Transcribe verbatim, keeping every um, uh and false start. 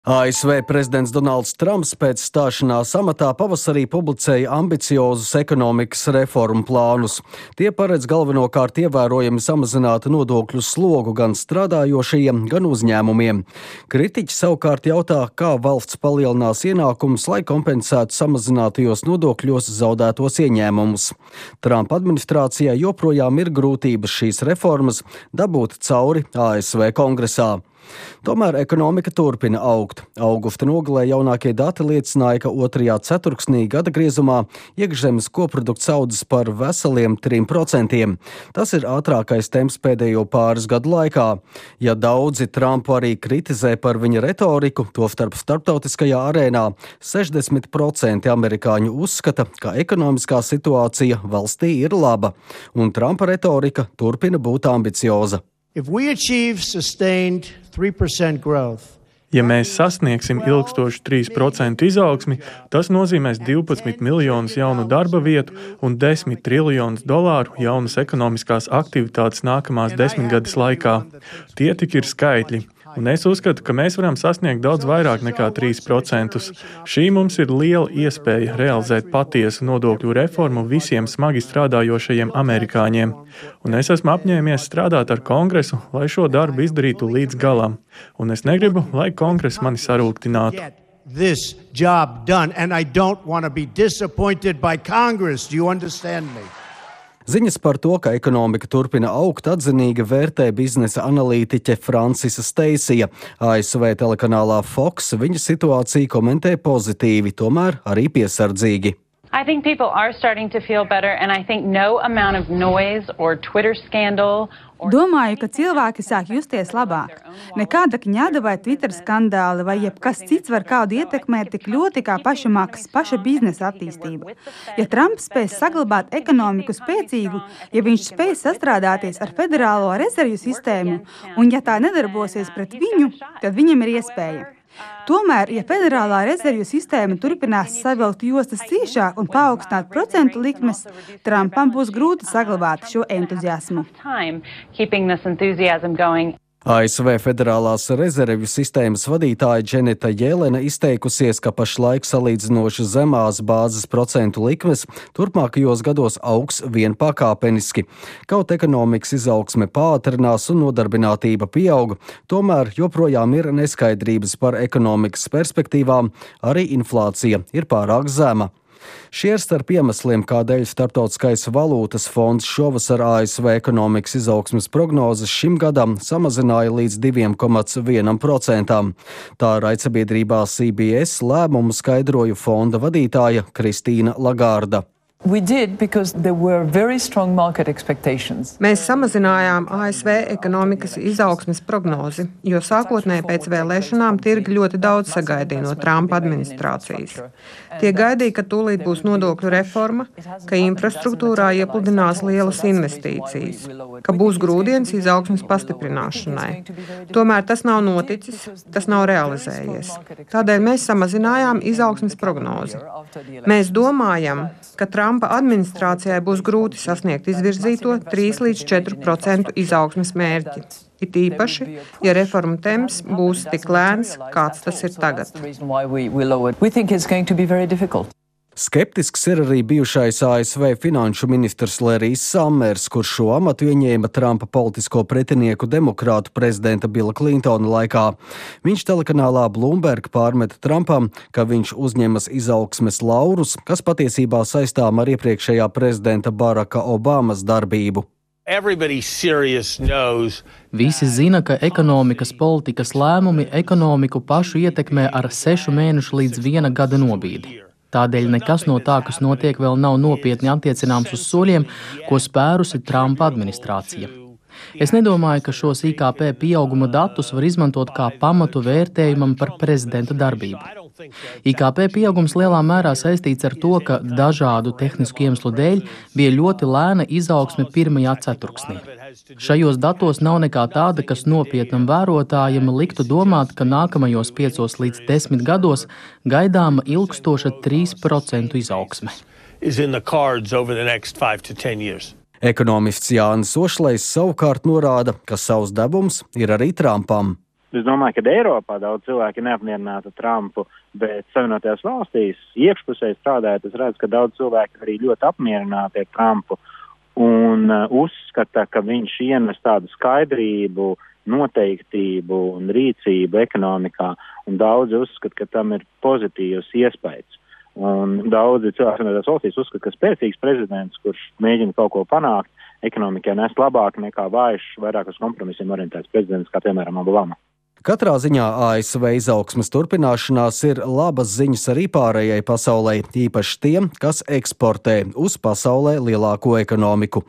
A S V prezidents Donalds Trumps pēc stāšanās amatā pavasarī publicēja ambiciozus ekonomikas reformu plānus. Tie paredz galvenokārt ievērojami samazināt nodokļu slogu gan strādājošajiem, gan uzņēmumiem. Kritiķi savukārt jautā, kā valsts palielinās ienākumus, lai kompensētu samazinātajos nodokļos zaudētos ieņēmumus. Trumpa administrācijai joprojām ir grūtības šīs reformas dabūt cauri A S V kongresā. Tomēr ekonomika turpina augt. Augusta nogalē jaunākie dati liecināja, ka otrajā ceturksnī gada griezumā iekšzemes koprodukts audzis par veseliem trim procentiem. Tas ir ātrākais temps pēdējo pāris gadu laikā. Ja daudzi Trumpu arī kritizē par viņa retoriku, tostarp starptautiskajā arēnā, sešdesmit procenti amerikāņu uzskata, ka ekonomiskā situācija valstī ir laba, un Trumpa retorika turpina būt ambicioza. If we achieve sustained three percent growth, Ja mēs sasniegsim ilgstošu trīs procentu izaugsmi, tas nozīmēs divpadsmit miljonus jaunu darba vietu un desmit triljonus dolāru jaunas ekonomiskās aktivitātes nākamās desmitgades laikā. Tie tik ir skaitļi. Un es uzskatu, ka mēs varam sasniegt daudz vairāk nekā trīs procentus. Šī mums ir liela iespēja realizēt patiesu nodokļu reformu visiem smagi strādājošajiem amerikāņiem. Un es esmu apņēmies strādāt ar Kongresu, lai šo darbu izdarītu līdz galam. Un es negribu, lai Kongress mani sarūktinātu. this job done, and I don't want to be disappointed by Congress. Do you understand me? Ziņas par to, ka ekonomika turpina augt, atzinīgi vērtē biznesa analītiķe Francisa Steisija. A S V telekanālā Fox viņa situāciju komentē pozitīvi, tomēr arī piesardzīgi. I think people are starting to feel better, and I think no amount of noise or Twitter scandal. Domāju, ka cilvēki sāk justies labāk. Nekāda kņada vai Twitter skandāli vai jebkas cits var kādu ietekmēt tik ļoti kā paša maksas, paša biznesa attīstība. Ja Trumps spēs saglabāt ekonomiku spēcīgu, ja viņš spēs sastrādāties ar federālo rezervju sistēmu, un ja tā nedarbosies pret viņu, tad viņam ir iespēja. Tomēr, ja federālā rezervju sistēma turpinās savilkt jostas ciešāk un paaugstināt procentu likmes, Trumpam būs grūti saglabāt šo entuziasmu. A S V Federālās rezervju sistēmas vadītāja Dženeta Jelena izteikusies, ka pašlaik salīdzinoši zemās bāzes procentu likmes turpmākajos gados augs vien pakāpeniski. Kaut ekonomikas izaugsme pātrinās un nodarbinātība pieauga, tomēr joprojām ir neskaidrības par ekonomikas perspektīvām, arī inflācija ir pārāk zema. Šie ir starp iemesliem, kādēļ Starptautiskais valūtas fonds šovasar A S V ekonomikas izaugsmes prognozes šim gadam samazināja līdz diviem komats viens procents. Tā raidsabiedrībā C B S lēmumu skaidroja fonda vadītāja Kristīna Lagarda. Mēs samazinājām A S V ekonomikas izaugsmes prognozi, jo sākotnēji pēc vēlēšanām tirgi ļoti daudz sagaidīja no Trumpa administrācijas. Tie gaidīja, ka tūlīt būs nodokļu reforma, ka infrastruktūrā iepludinās lielas investīcijas, ka būs grūdienis izaugsmes pastiprināšanai. Tomēr tas nav noticis, tas nav realizējies. Tādēļ mēs samazinājām izaugsmes prognozi. Mēs domājam, ka Trumpa administrācijai būs grūti sasniegt izvirzīto trīs līdz četri procenti izaugsmes mērķi. It īpaši, ja reformu temps būs tik lēns, kāds tas ir tagad. Skeptisks ir arī bijušais A S V finanšu ministrs Lerijs Sammers, kurš šo amatu ieņēma Trumpa politisko pretinieku demokrātu prezidenta Billa Klintona laikā. Viņš telekanālā Bloomberg pārmeta Trumpam, ka viņš uzņemas izaugsmes laurus, kas patiesībā saistām ar iepriekšējā prezidenta Baracka Obamas darbību. Visi zina, ka ekonomikas politikas lēmumi ekonomiku pašu ietekmē ar sešu mēnešu līdz viena gada nobīdi. Tādēļ nekas no tā, kas notiek, vēl nav nopietni attiecināms uz soļiem, ko spērusi Trumpa administrācija. Es nedomāju, ka šos I K P pieauguma datus var izmantot kā pamatu vērtējumam par prezidenta darbību. I K P pieaugums lielā mērā saistīts ar to, ka dažādu tehnisku iemeslu dēļ bija ļoti lēna izaugsme pirmajā ceturksnī. Šajos datos nav nekā tāda, kas nopietnam vērotājam liktu domāt, ka nākamajos piecos līdz desmit gados gaidāma ilgstoša trīs procentu izaugsme. Ekonomists Jānis Ošlejs savukārt norāda, ka savs devums ir arī Trumpam. Es domāju, ka Eiropā daudz cilvēki ir neapmierināti ar Trumpu, bet Savienotajās valstīs iekšpusē strādājot, es redzu, ka daudz cilvēki arī ļoti apmierināti ar Trumpu un uh, uzskata, ka viņš ienes tādu skaidrību, noteiktību un rīcību ekonomikā, un daudzi uzskata, ka tam ir pozitīvs iespējas. Un daudzi cilvēki Savienotajās valstīs uzskata, ka spēcīgs prezidents, kurš mēģina kaut ko panākt, ekonomikai nes labāk nekā vājš, vairāk uz kompromisiem orientēts prezidents, kā piemēram Obama. Katrā ziņā A S V izaugsmes turpināšanās ir labas ziņas arī pārējai pasaulē, īpaši tiem, kas eksportē uz pasaulē lielāko ekonomiku.